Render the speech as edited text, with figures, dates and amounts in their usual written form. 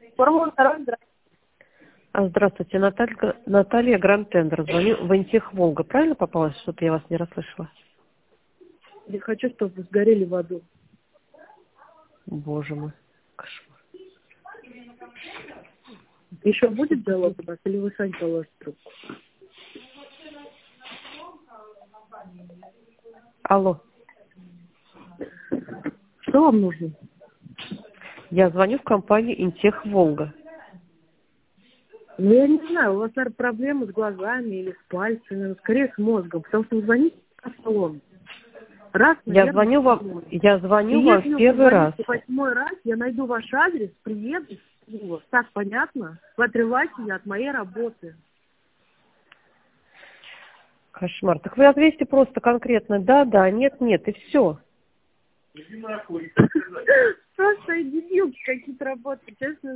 Формула 2, здравствуйте. Здравствуйте, Наталья Гранд-Тендер. Звоню в Интех Волга. Правильно попалась? Что-то я вас не расслышала. Я хочу, чтобы вы сгорели в аду. Боже мой, кошмар. Еще будет диалог у вас, или вы сами положите трубку? Алло, Что вам нужно? я звоню в компанию Интех Волга. Ну, я не знаю, у вас, наверное, проблемы с глазами или с пальцами, но скорее с мозгом, потому что вы звоните в салон. Раз, Я наверное, звоню вам если в вы первый раз. позвоните 8-й раз, я найду ваш адрес, приеду, вот, так понятно? Вы отрываете меня от моей работы. Кошмар. Так вы ответьте просто конкретно да, да, нет, нет, и все. Просто дебилки какие-то работают, честно.